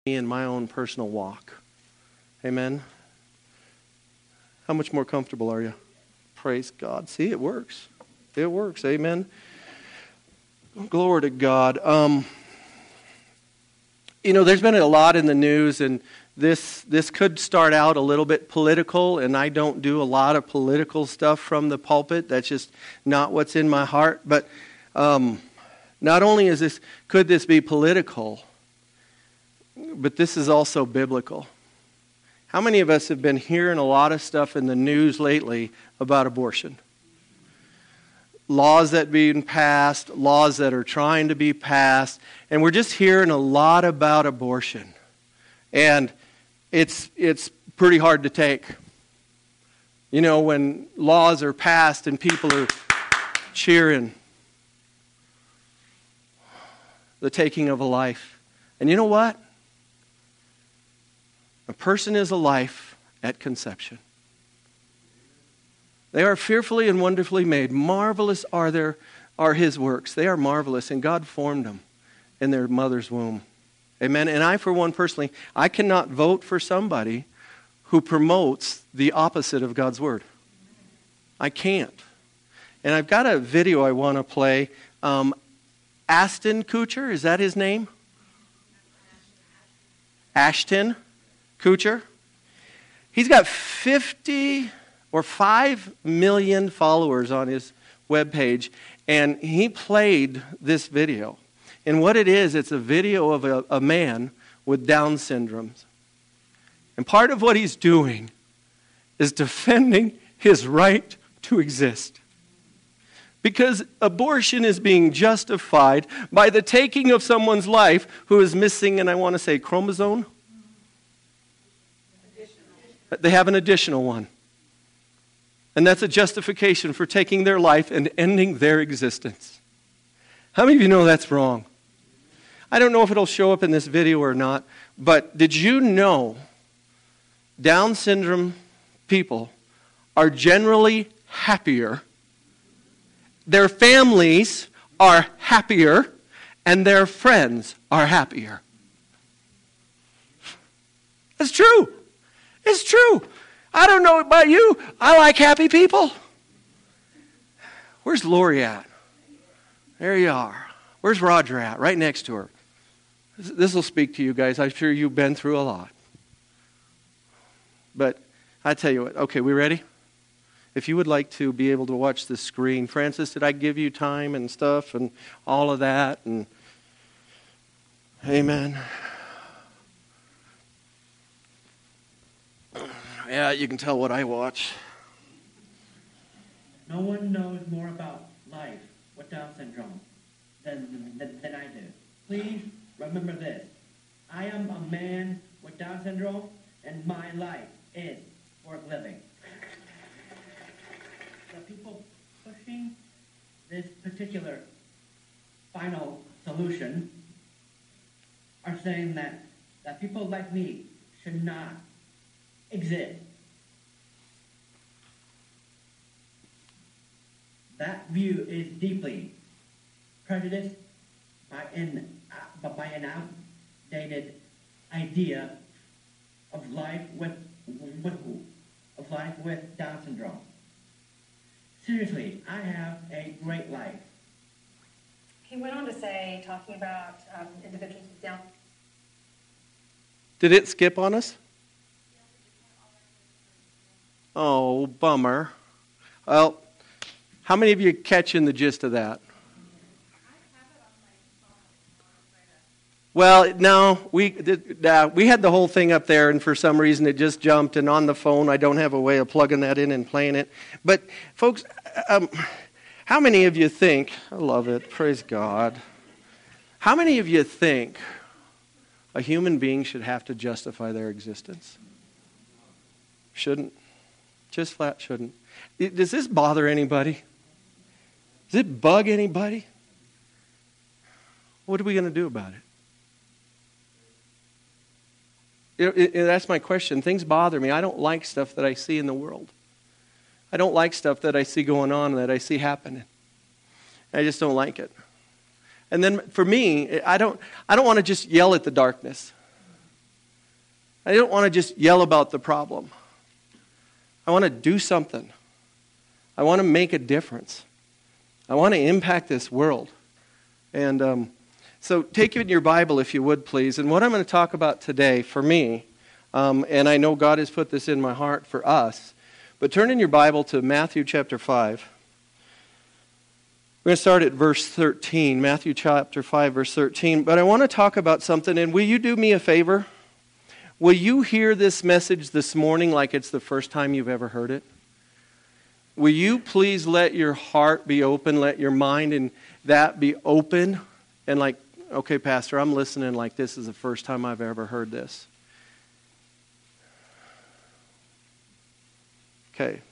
me in my own personal walk. Amen? How much more comfortable are you? Praise God. See, it works. It works. Amen? Glory to God. There's been a lot in the news, and this could start out a little bit political, and I don't do a lot of political stuff from the pulpit. That's just not what's in my heart. But not only could this be political, but this is also biblical. How many of us have been hearing a lot of stuff in the news lately about abortion? Laws that are being passed, laws that are trying to be passed, and we're just hearing a lot about abortion. And it's pretty hard to take. When laws are passed and people are cheering the taking of a life. And you know what? A person is a life at conception. They are fearfully and wonderfully made. Marvelous are His works. They are marvelous, and God formed them in their mother's womb. Amen. And I, for one, personally, I cannot vote for somebody who promotes the opposite of God's Word. I can't. And I've got a video I want to play. Ashton Kutcher, is that his name? Ashton Kutcher. He's got 5 million followers on his webpage, and he played this video. And what it is, it's a video of a man with Down syndrome. And part of what he's doing is defending his right to exist. Because abortion is being justified by the taking of someone's life who is missing, and I want to say chromosome. They have an additional one. And that's a justification for taking their life and ending their existence. How many of you know that's wrong? I don't know if it'll show up in this video or not, but did you know Down syndrome people are generally happier, their families are happier, and their friends are happier? It's true. It's true. I don't know about you. I like happy people. Where's Lori at? There you are. Where's Roger at? Right next to her. This will speak to you guys. I'm sure you've been through a lot. But I tell you what. Okay, we ready? If you would like to be able to watch the screen. Francis, did I give you time and stuff and all of that? And amen. Yeah, you can tell what I watch. No one knows more about life with Down syndrome than I do. Please remember this. I am a man with Down syndrome, and my life is worth living. The people pushing this particular final solution are saying that people like me should not exist. That view is deeply prejudiced by an outdated idea of life with Down syndrome. Seriously, I have a great life. He went on to say, talking about individuals with Down. Did it skip on us? Oh, bummer. Well, how many of you catching the gist of that? Well, no, we had the whole thing up there, and for some reason it just jumped, and on the phone I don't have a way of plugging that in and playing it. But, folks, how many of you think, I love it, praise God, how many of you think a human being should have to justify their existence? Shouldn't. Just flat shouldn't. Does this bother anybody? Does it bug anybody? What are we going to do about it? That's my question. Things bother me. I don't like stuff that I see in the world. I don't like stuff that I see going on, that I see happening. I just don't like it. And then for me, I don't want to just yell at the darkness. I don't want to just yell about the problem. I want to do something. I want to make a difference. I want to impact this world. And so take it in your Bible, if you would, please. And what I'm going to talk about today, for me, and I know God has put this in my heart for us, but turn in your Bible to Matthew chapter 5. We're going to start at verse 13, Matthew chapter 5, verse 13. But I want to talk about something, and will you do me a favor? Will you hear this message this morning like it's the first time you've ever heard it? Will you please let your heart be open, let your mind and that be open, and like, okay, Pastor, I'm listening like this is the first time I've ever heard this. Okay.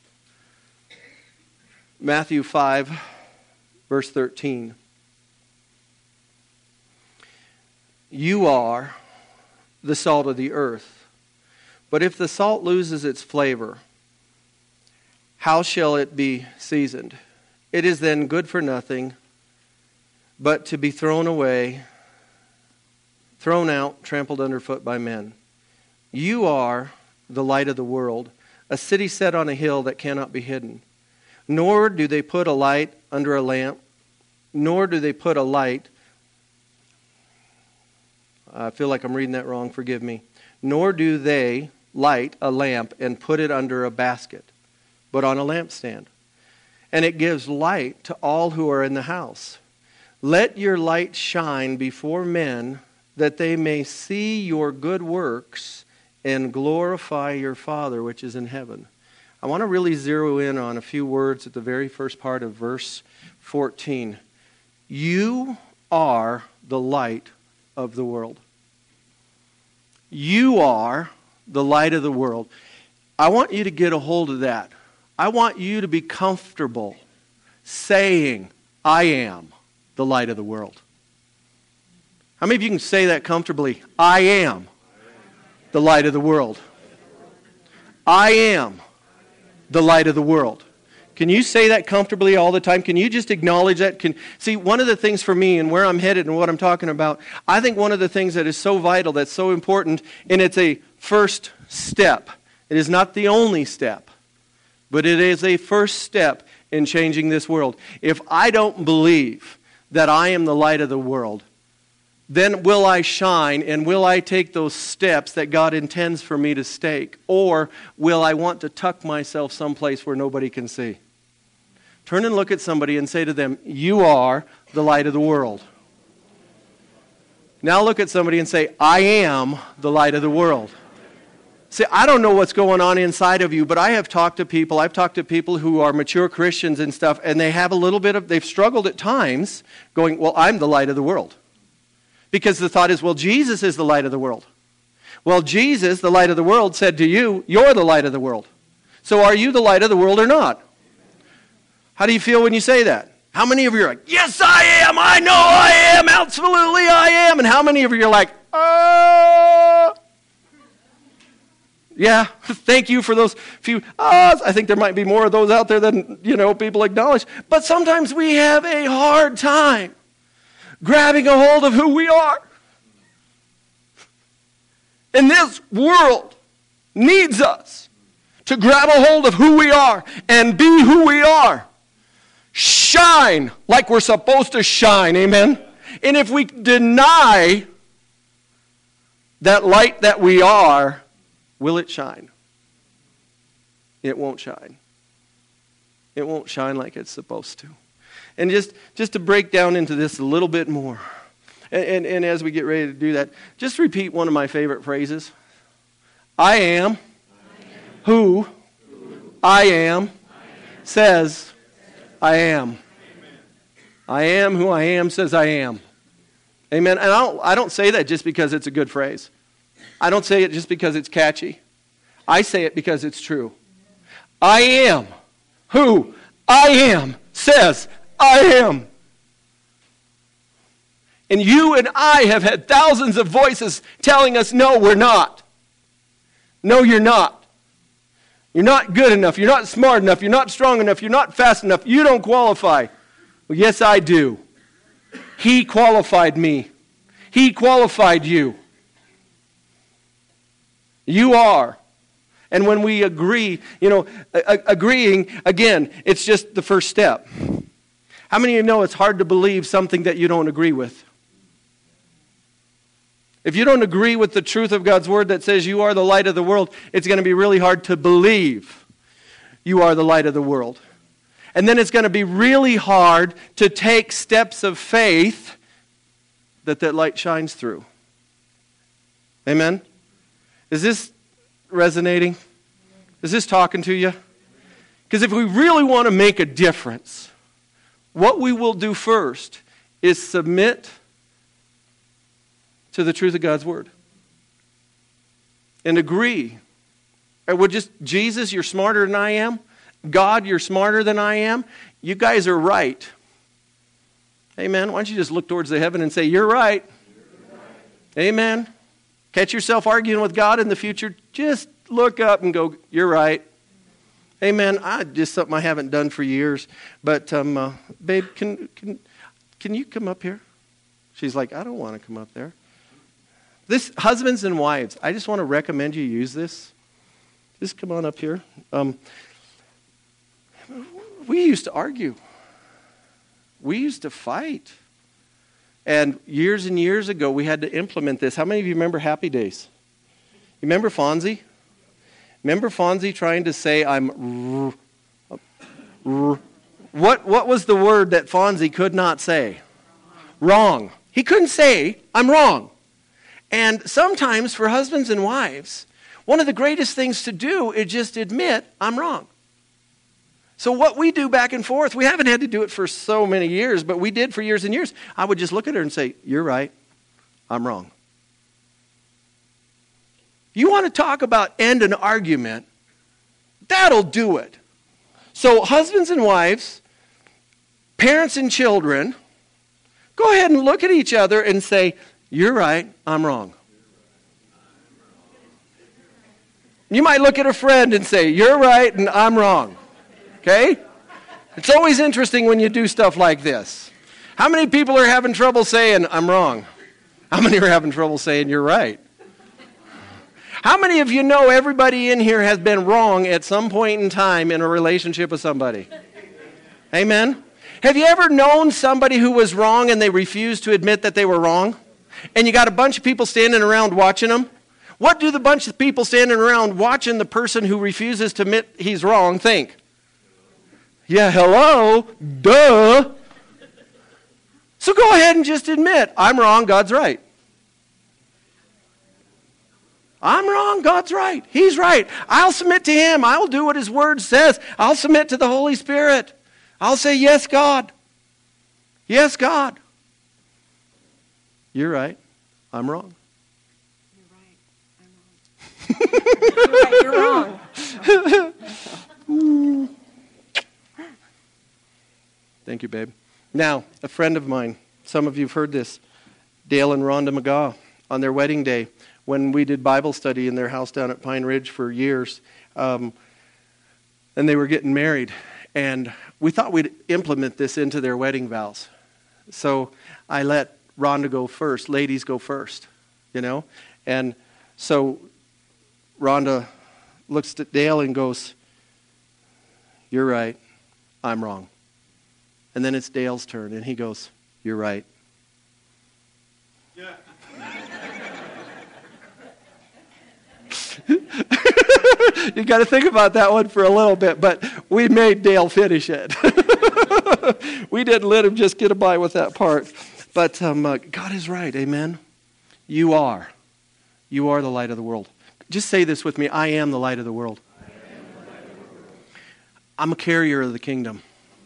Matthew 5, verse 13. You are the salt of the earth. But if the salt loses its flavor, how shall it be seasoned? It is then good for nothing, but to be thrown away, thrown out, trampled underfoot by men. You are the light of the world, a city set on a hill that cannot be hidden. Nor do they put a light under a lamp, nor do they put a light. I feel like I'm reading that wrong, forgive me. Nor do they light a lamp and put it under a basket, but on a lampstand. And it gives light to all who are in the house. Let your light shine before men, that they may see your good works and glorify your Father which is in heaven. I want to really zero in on a few words at the very first part of verse 14. You are the light of the world. You are the light of the world. I want you to get a hold of that. I want you to be comfortable saying, I am the light of the world. How many of you can say that comfortably? I am the light of the world. I am the light of the world. Can you say that comfortably all the time? Can you just acknowledge that? See, one of the things for me and where I'm headed and what I'm talking about, I think one of the things that is so vital, that's so important, and it's a first step. It is not the only step, but it is a first step in changing this world. If I don't believe that I am the light of the world, then will I shine and will I take those steps that God intends for me to take? Or will I want to tuck myself someplace where nobody can see? Turn and look at somebody and say to them, you are the light of the world. Now look at somebody and say, I am the light of the world. See, I don't know what's going on inside of you, but I've talked to people who are mature Christians and stuff, and they have they've struggled at times going, well, I'm the light of the world. Because the thought is, well, Jesus is the light of the world. Well, Jesus, the light of the world, said to you, you're the light of the world. So are you the light of the world or not? How do you feel when you say that? How many of you are like, yes, I am, I know I am, absolutely I am. And how many of you are like, yeah, thank you for those few I think there might be more of those out there than, people acknowledge. But sometimes we have a hard time grabbing a hold of who we are. And this world needs us to grab a hold of who we are and be who we are. Shine like we're supposed to shine, amen? And if we deny that light that we are, will it shine? It won't shine. It won't shine like it's supposed to. And just to break down into this a little bit more, and as we get ready to do that, just repeat one of my favorite phrases. I am who I am says I am. I am who I am says I am. Amen. And I don't say that just because it's a good phrase. I don't say it just because it's catchy. I say it because it's true. I am who I am says I am. And you and I have had thousands of voices telling us, no, we're not. No, you're not. You're not good enough. You're not smart enough. You're not strong enough. You're not fast enough. You don't qualify. Well, yes, I do. He qualified me. He qualified you. You are. And when we agree, agreeing, again, it's just the first step. How many of you know it's hard to believe something that you don't agree with? If you don't agree with the truth of God's word that says you are the light of the world, it's going to be really hard to believe you are the light of the world. And then it's going to be really hard to take steps of faith that light shines through. Amen? Is this resonating? Is this talking to you? Because if we really want to make a difference, what we will do first is submit to the truth of God's word. And agree. Jesus, you're smarter than I am. God, you're smarter than I am. You guys are right. Amen. Why don't you just look towards the heaven and say, you're right. Amen. Catch yourself arguing with God in the future, just look up and go, you're right. Amen. Just something I haven't done for years. But, babe, can you come up here? She's like, I don't want to come up there. This, husbands and wives, I just want to recommend you use this. Just come on up here. We used to argue. We used to fight. And years ago, we had to implement this. How many of you remember Happy Days? You remember Fonzie? Remember Fonzie trying to say, What was the word that Fonzie could not say? Wrong. He couldn't say, I'm wrong. And sometimes for husbands and wives, one of the greatest things to do is just admit, I'm wrong. So what we do back and forth, we haven't had to do it for so many years, but we did for years and years. I would just look at her and say, you're right, I'm wrong. You want to talk about end an argument, that'll do it. So husbands and wives, parents and children, go ahead and look at each other and say, you're right, I'm wrong. You might look at a friend and say, you're right and I'm wrong. Okay? It's always interesting when you do stuff like this. How many people are having trouble saying, I'm wrong? How many are having trouble saying, you're right? How many of you know everybody in here has been wrong at some point in time in a relationship with somebody? Amen? Have you ever known somebody who was wrong and they refused to admit that they were wrong? And you got a bunch of people standing around watching them? What do the bunch of people standing around watching the person who refuses to admit he's wrong think? Yeah, hello, duh. So go ahead and just admit, I'm wrong, God's right. I'm wrong, God's right. He's right. I'll submit to Him. I'll do what His Word says. I'll submit to the Holy Spirit. I'll say, yes, God. Yes, God. You're right. I'm wrong. You're right. You're wrong. You're wrong. Thank you, babe. Now, a friend of mine, some of you have heard this, Dale and Rhonda McGaw, on their wedding day, when we did Bible study in their house down at Pine Ridge for years, and they were getting married, and we thought we'd implement this into their wedding vows. So I let Rhonda go first, ladies go first, and so Rhonda looks at Dale and goes, you're right, I'm wrong. And then it's Dale's turn, and he goes, you're right. Yeah. You got to think about that one for a little bit, but we made Dale finish it. We didn't let him just get by with that part. But God is right, amen? You are. You are the light of the world. Just say this with me, I am the light of the world. I'm a carrier of the kingdom.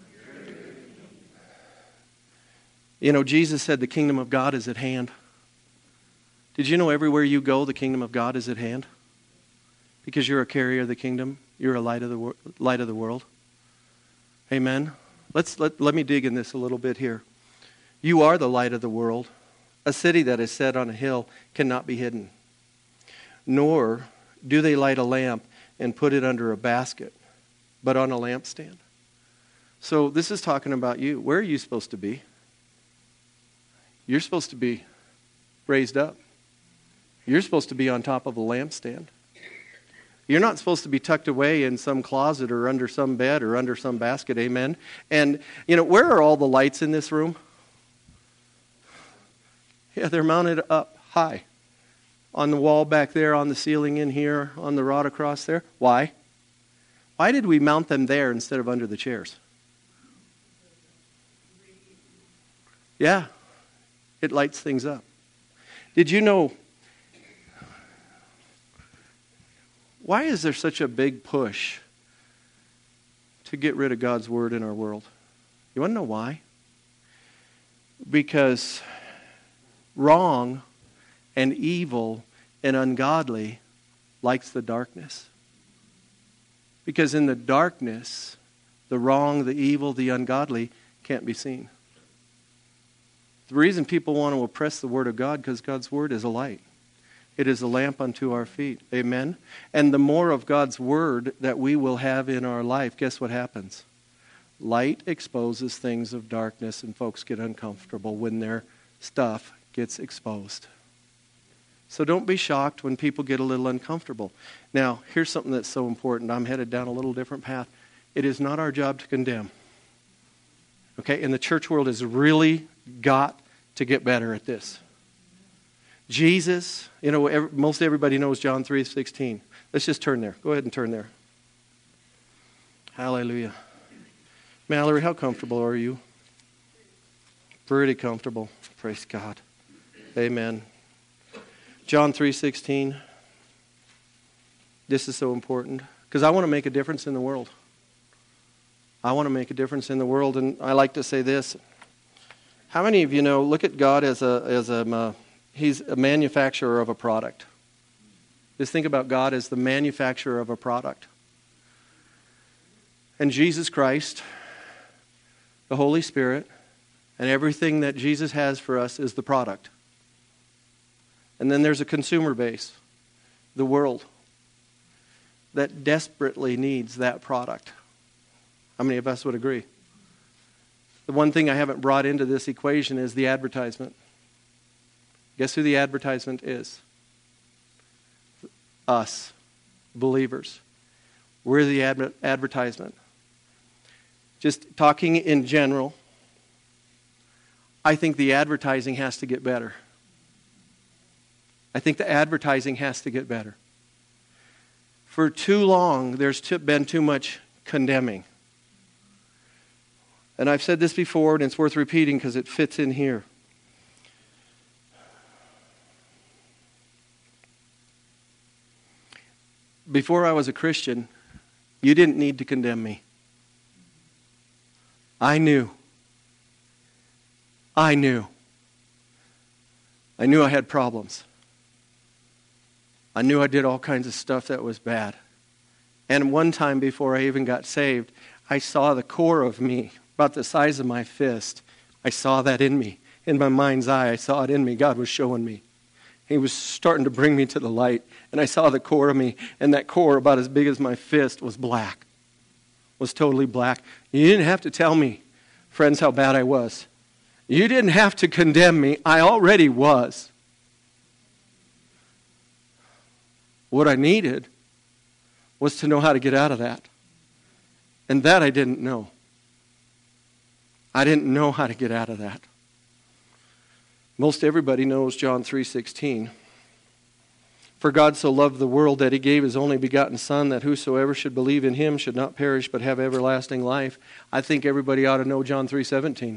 Jesus said the kingdom of God is at hand. Did you know everywhere you go, the kingdom of God is at hand? Because you're a carrier of the kingdom. You're a light of the world. Amen? Let me dig in this a little bit here. You are the light of the world. A city that is set on a hill cannot be hidden. Nor do they light a lamp and put it under a basket, but on a lampstand. So this is talking about you. Where are you supposed to be? You're supposed to be raised up. You're supposed to be on top of a lampstand. You're not supposed to be tucked away in some closet or under some bed or under some basket, amen? And, where are all the lights in this room? Yeah, they're mounted up high. On the wall back there, on the ceiling in here, on the rod across there. Why? Why did we mount them there instead of under the chairs? Yeah, it lights things up. Did you know, why is there such a big push to get rid of God's Word in our world? You want to know why? Because wrong and evil and ungodly likes the darkness. Because in the darkness, the wrong, the evil, the ungodly can't be seen. The reason people want to oppress the Word of God, because God's Word is a light. It is a lamp unto our feet. Amen? And the more of God's Word that we will have in our life, guess what happens? Light exposes things of darkness, and folks get uncomfortable when their stuff gets exposed. So don't be shocked when people get a little uncomfortable. Now, here's something that's so important. I'm headed down a little different path. It is not our job to condemn. Okay? And the church world has really got to get better at this. Jesus, most everybody knows John 3:16. Let's just turn there. Go ahead and turn there. Hallelujah. Mallory, how comfortable are you? Pretty comfortable. Praise God. Amen. John 3:16. This is so important because I want to make a difference in the world. I want to make a difference in the world, and I like to say this. How many of you know, look at God as He's a manufacturer of a product. Just think about God as the manufacturer of a product. And Jesus Christ, the Holy Spirit, and everything that Jesus has for us is the product. And then there's a consumer base, the world, that desperately needs that product. How many of us would agree? The one thing I haven't brought into this equation is the advertisement. Guess who the advertisement is? Us, believers. We're the advertisement. Just talking in general, I think the advertising has to get better. I think the advertising has to get better. For too long, there's been too much condemning. And I've said this before, and it's worth repeating because it fits in here. Before I was a Christian, you didn't need to condemn me. I knew I had problems. I knew I did all kinds of stuff that was bad. And one time before I even got saved, I saw the core of me, about the size of my fist. I saw that in me. In my mind's eye, I saw it in me. God was showing me. He was starting to bring me to the light. And I saw the core of me. And that core, about as big as my fist, was black. Was totally black. You didn't have to tell me, friends, how bad I was. You didn't have to condemn me. I already was. What I needed was to know how to get out of that. And that I didn't know. I didn't know how to get out of that. Most everybody knows John 3:16. For God so loved the world that he gave his only begotten Son, that whosoever should believe in him should not perish but have everlasting life. I think everybody ought to know John 3:17.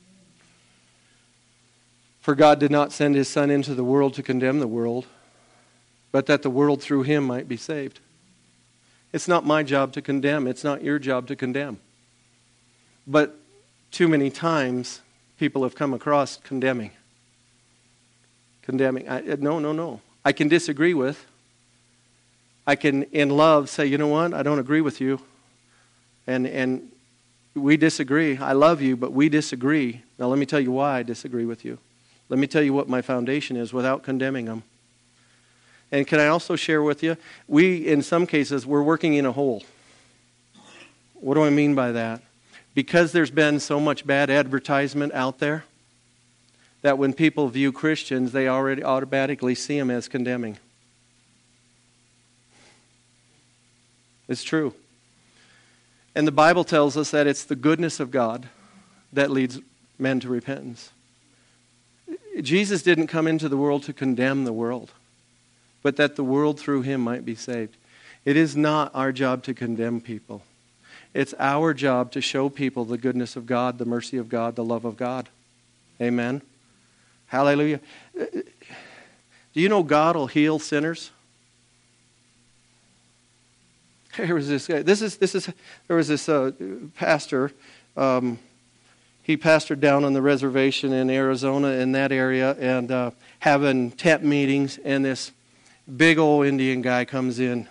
For God did not send his Son into the world to condemn the world, but that the world through him might be saved. It's not my job to condemn. It's not your job to condemn. But too many times, people have come across condemning. No. I can disagree with. I can, in love, say, you know what? I don't agree with you. And we disagree. I love you, but we disagree. Now, let me tell you why I disagree with you. Let me tell you what my foundation is without condemning them. And can I also share with you, we, in some cases, we're working in a hole. What do I mean by that? Because there's been so much bad advertisement out there, that when people view Christians, they already automatically see them as condemning. It's true. And the Bible tells us that it's the goodness of God that leads men to repentance. Jesus didn't come into the world to condemn the world, but that the world through him might be saved. It is not our job to condemn people. It's our job to show people the goodness of God, the mercy of God, the love of God. Amen. Hallelujah. Do you know God will heal sinners? There was this guy. There was this pastor. He pastored down on the reservation in Arizona, in that area, and having tent meetings. And this big old Indian guy comes in.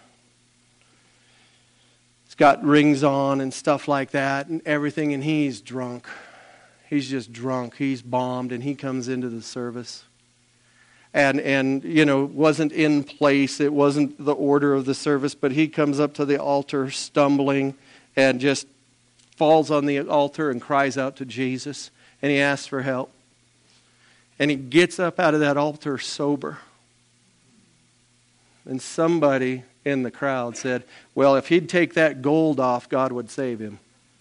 He's got rings on and stuff like that, and everything. And he's drunk. He's just drunk. He's bombed, and he comes into the service. And you know, wasn't in place. It wasn't the order of the service, but he comes up to the altar stumbling and just falls on the altar and cries out to Jesus. And he asks for help. And he gets up out of that altar sober. And somebody in the crowd said, well, if he'd take that gold off, God would save him.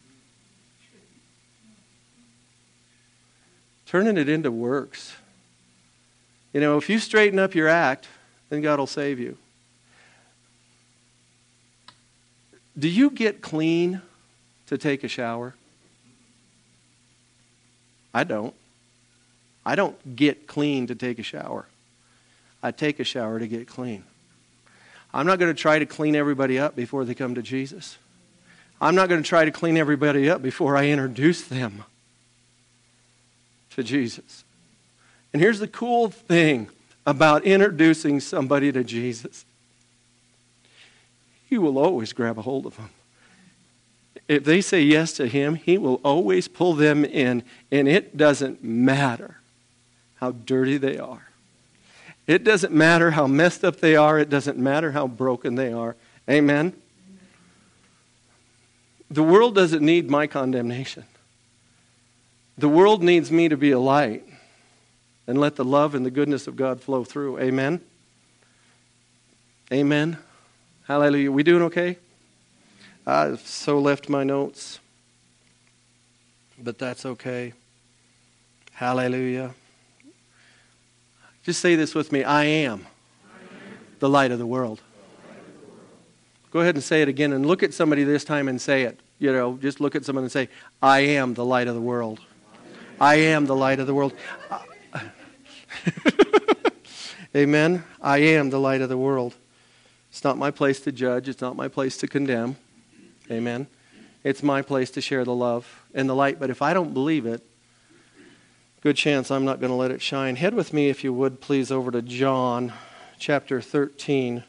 Turning it into works. You know, if you straighten up your act, then God will save you. Do you get clean to take a shower? I don't. I don't get clean to take a shower. I take a shower to get clean. I'm not going to try to clean everybody up before they come to Jesus. I'm not going to try to clean everybody up before I introduce them to Jesus. And here's the cool thing about introducing somebody to Jesus. He will always grab a hold of them. If they say yes to him, he will always pull them in. And it doesn't matter how dirty they are. It doesn't matter how messed up they are. It doesn't matter how broken they are. Amen? The world doesn't need my condemnation. The world needs me to be a light and let the love and the goodness of God flow through. Amen? Amen? Hallelujah. We doing okay? I so left my notes, but that's okay. Hallelujah. Just say this with me. I am the light of the world. Go ahead and say it again and look at somebody this time and say it. You know, just look at someone and say, I am the light of the world. I am the light of the world. Amen. I am the light of the world. It's not my place to judge. It's not my place to condemn. Amen. It's my place to share the love and the light. But if I don't believe it, good chance I'm not going to let it shine. Head with me, if you would, please, over to John chapter 13.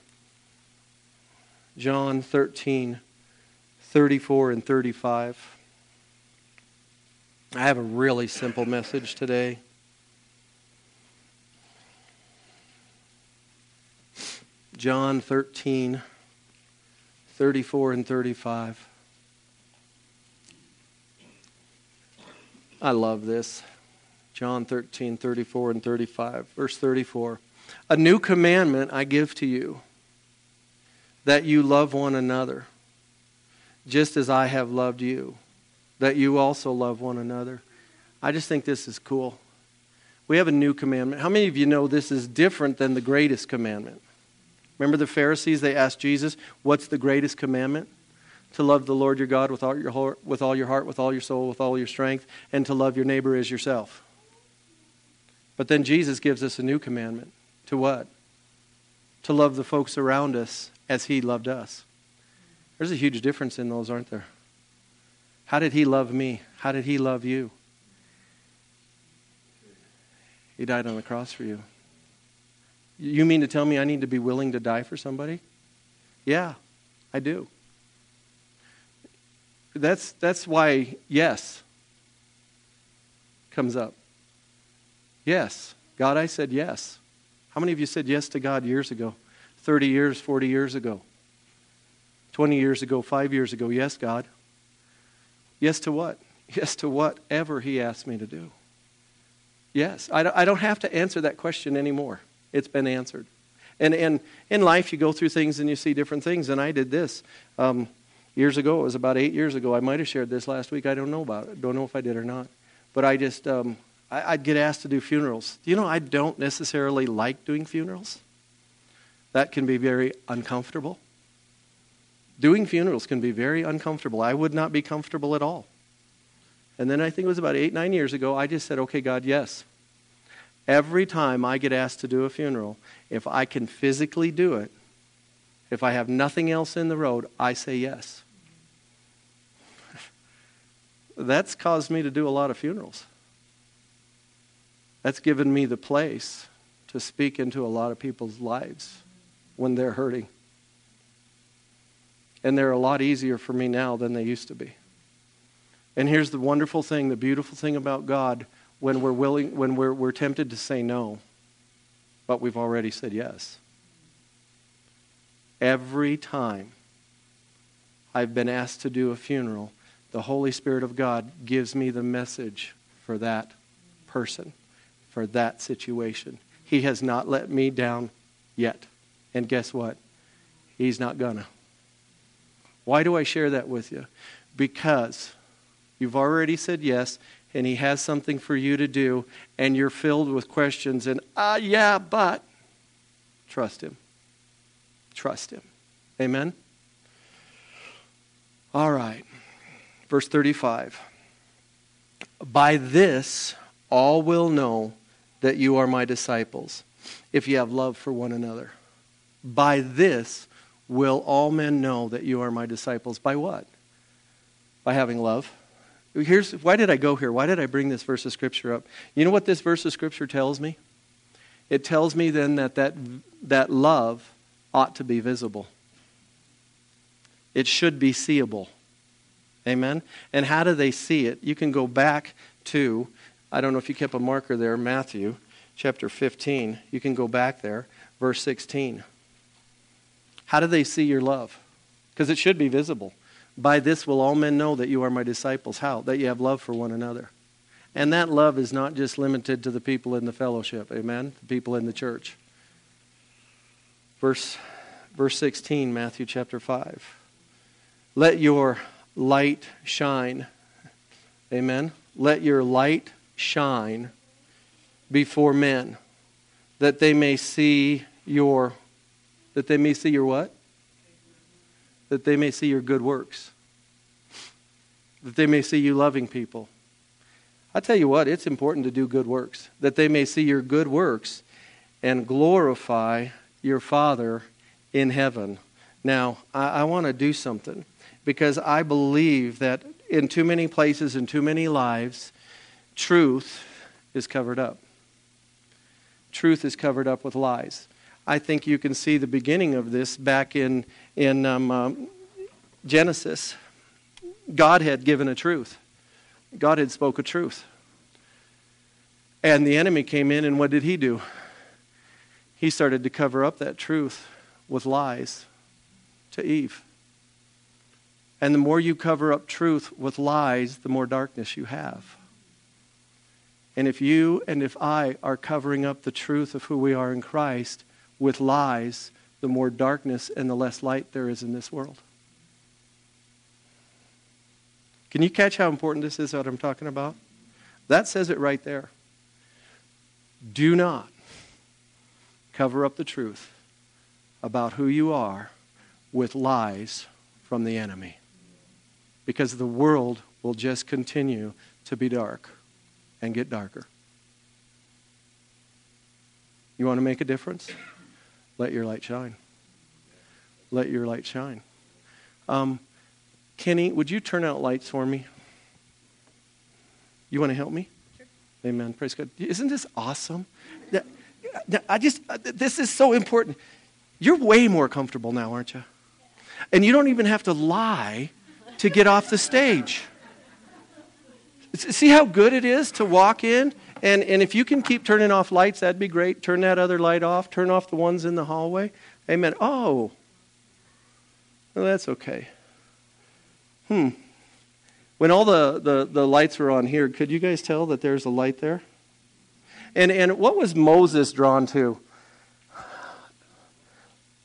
John 13, 34 and 35. I have a really simple message today. John 13, 34 and 35. I love this. John 13, 34 and 35. Verse 34. A new commandment I give to you, that you love one another, just as I have loved you, that you also love one another. I just think this is cool. We have a new commandment. How many of you know this is different than the greatest commandment? Remember the Pharisees, they asked Jesus, what's the greatest commandment? To love the Lord your God with all your heart, with all your soul, with all your strength, and to love your neighbor as yourself. But then Jesus gives us a new commandment. To what? To love the folks around us as he loved us. There's a huge difference in those, aren't there? How did he love me? How did he love you? He died on the cross for you. You mean to tell me I need to be willing to die for somebody? Yeah, I do. That's why yes comes up. Yes. God, I said yes. How many of you said yes to God years ago? 30 years, 40 years ago? 20 years ago, 5 years ago? Yes, God. Yes to what? Yes to whatever he asked me to do. Yes. I don't have to answer that question anymore. It's been answered. And in life, you go through things and you see different things. And I did this years ago. It was about 8 years ago. I might have shared this last week. I don't know about it. Don't know if I did or not. But I just, I'd get asked to do funerals. Do you know I don't necessarily like doing funerals? That can be very uncomfortable. Doing funerals can be very uncomfortable. I would not be comfortable at all. And then I think it was about 8, 9 years ago, I just said, okay, God, yes. Every time I get asked to do a funeral, if I can physically do it, if I have nothing else in the road, I say yes. That's caused me to do a lot of funerals. That's given me the place to speak into a lot of people's lives when they're hurting. And they're a lot easier for me now than they used to be. And here's the wonderful thing, the beautiful thing about God, when we're tempted to say no, but we've already said yes. Every time I've been asked to do a funeral, the Holy Spirit of God gives me the message for that person, for that situation. He has not let me down yet. And guess what? He's not gonna. Why do I share that with you? Because you've already said yes, and He has something for you to do, and you're filled with questions and, yeah, but trust Him. Trust Him. Amen? All right. Verse 35. By this all will know that you are my disciples, if you have love for one another. By this will all men know that you are my disciples. By what? By having love. Why did I go here? Why did I bring this verse of Scripture up? You know what this verse of Scripture tells me? It tells me then that love ought to be visible. It should be seeable. Amen? And how do they see it? You can go back to, I don't know if you kept a marker there, Matthew chapter 15. You can go back there, verse 16. How do they see your love? Because it should be visible. By this will all men know that you are my disciples. How? That you have love for one another. And that love is not just limited to the people in the fellowship. Amen? The people in the church. Verse 16, Matthew chapter 5. Let your light shine. Amen? Let your light shine before men, that they may see your what? That they may see your good works. That they may see you loving people. I tell you what, it's important to do good works. That they may see your good works and glorify your Father in heaven. Now, I want to do something, because I believe that in too many places, in too many lives, truth is covered up. Truth is covered up with lies. I think you can see the beginning of this back in Genesis. God had given a truth. God had spoke a truth. And the enemy came in, and what did he do? He started to cover up that truth with lies to Eve. And the more you cover up truth with lies, the more darkness you have. And if you and if I are covering up the truth of who we are in Christ with lies, the more darkness and the less light there is in this world. Can you catch how important this is, what I'm talking about? That says it right there. Do not cover up the truth about who you are with lies from the enemy. Because the world will just continue to be dark and get darker. You want to make a difference? Let your light shine. Let your light shine. Kenny, would you turn out lights for me? You want to help me? Sure. Amen. Praise God. Isn't this awesome? This is so important. You're way more comfortable now, aren't you? And you don't even have to lie to get off the stage. See how good it is to walk in? And if you can keep turning off lights, that'd be great. Turn that other light off. Turn off the ones in the hallway. Amen. Oh. Well, that's okay. When all the lights were on here, could you guys tell that there's a light there? And what was Moses drawn to?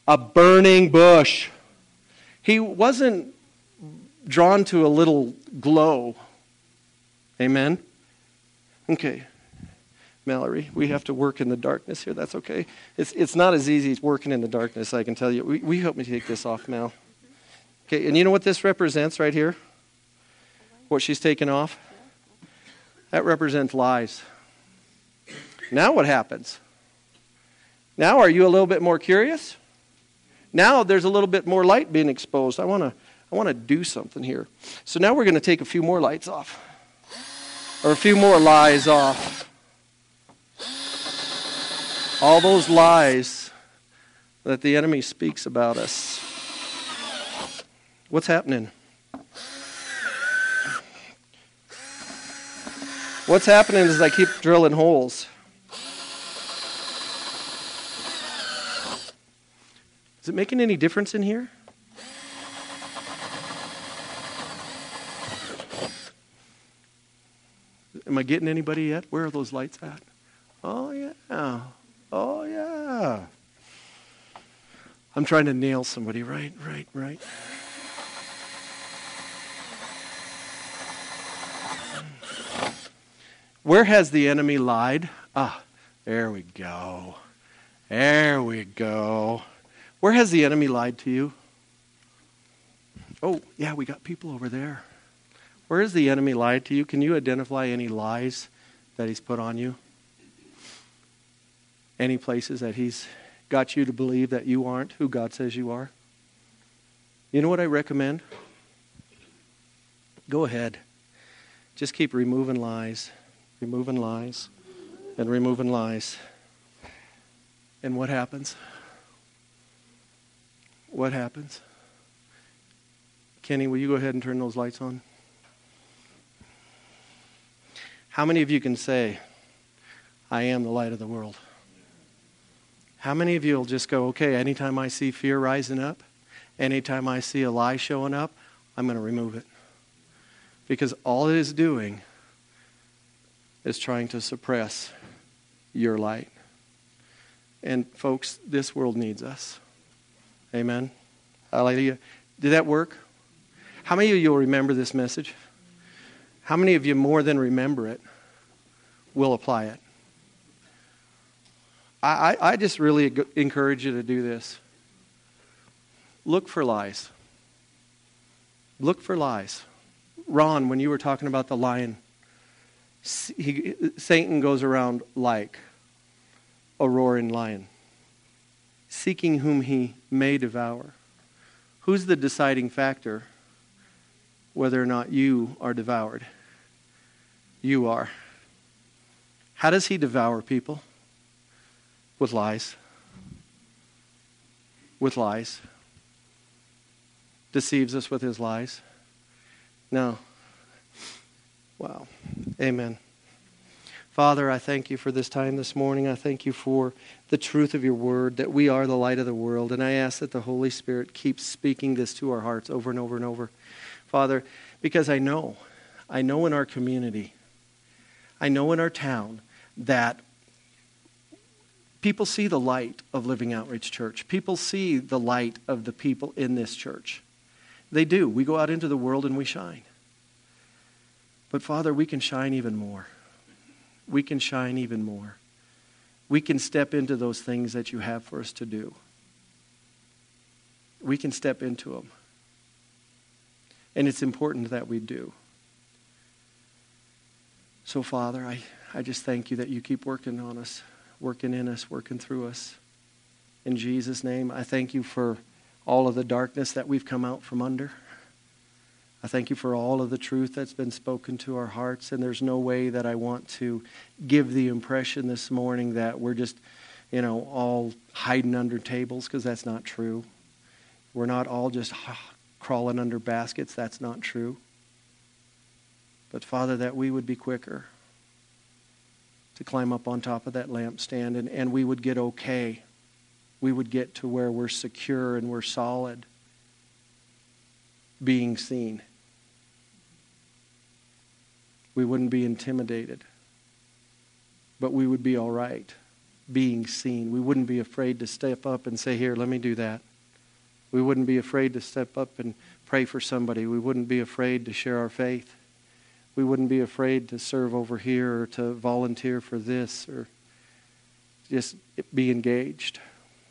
a burning bush. He wasn't drawn to a little glow. Amen? Okay. Mallory, we have to work in the darkness here. That's okay. It's not as easy as working in the darkness, I can tell you. We help me take this off, Mal. Okay, and you know what this represents right here? What she's taken off? That represents lies. Now what happens? Now are you a little bit more curious? Now there's a little bit more light being exposed. I want to do something here. So now we're going to take a few more lights off. Or a few more lies off. All those lies that the enemy speaks about us. What's happening? What's happening is I keep drilling holes. Is it making any difference in here? Am I getting anybody yet? Where are those lights at? Oh, yeah. Oh, yeah. I'm trying to nail somebody. Right. Where has the enemy lied? There we go. There we go. Where has the enemy lied to you? Oh, yeah, we got people over there. Where has the enemy lied to you? Can you identify any lies that he's put on you? Any places that he's got you to believe that you aren't who God says you are? You know what I recommend? Go ahead. Just keep removing lies, and removing lies. And what happens? What happens? Kenny, will you go ahead and turn those lights on? How many of you can say, I am the light of the world? How many of you will just go, okay, anytime I see fear rising up, anytime I see a lie showing up, I'm going to remove it. Because all it is doing is trying to suppress your light. And folks, this world needs us. Amen. Hallelujah. Did that work? How many of you will remember this message? How many of you, more than remember it, will apply it? I just really encourage you to do this. Look for lies. Look for lies. Ron, when you were talking about the lion, Satan goes around like a roaring lion, seeking whom he may devour. Who's the deciding factor whether or not you are devoured? You are. How does he devour people? With lies. With lies. Deceives us with his lies. No. Wow. Amen. Father, I thank you for this time this morning. I thank you for the truth of your word, that we are the light of the world. And I ask that the Holy Spirit keeps speaking this to our hearts over and over and over. Father, because I know in our community, I know in our town that people see the light of Living Outreach Church. People see the light of the people in this church. They do. We go out into the world and we shine. But Father, we can shine even more. We can shine even more. We can step into those things that you have for us to do. We can step into them. And it's important that we do. So Father, I just thank you that you keep working on us, working in us, working through us. In Jesus' name, I thank you for all of the darkness that we've come out from under. I thank you for all of the truth that's been spoken to our hearts, and there's no way that I want to give the impression this morning that we're just, all hiding under tables, because that's not true. We're not all just crawling under baskets. That's not true. But Father, that we would be quicker to climb up on top of that lampstand, and we would get okay. We would get to where we're secure and we're solid, being seen. We wouldn't be intimidated, but we would be all right, being seen. We wouldn't be afraid to step up and say, here, let me do that. We wouldn't be afraid to step up and pray for somebody. We wouldn't be afraid to share our faith. We wouldn't be afraid to serve over here or to volunteer for this or just be engaged.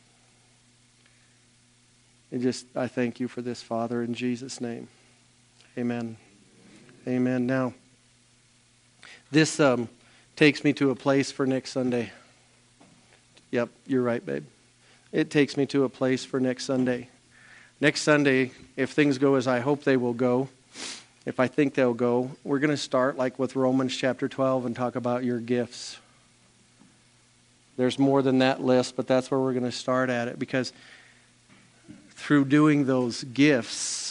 I thank you for this, Father, in Jesus' name. Amen. Amen. Now, this takes me to a place for next Sunday. Yep, you're right, babe. It takes me to a place for next Sunday. Next Sunday, if things go as I hope they will go, if I think they'll go, we're going to start like with Romans chapter 12 and talk about your gifts. There's more than that list, but that's where we're going to start at it, because through doing those gifts,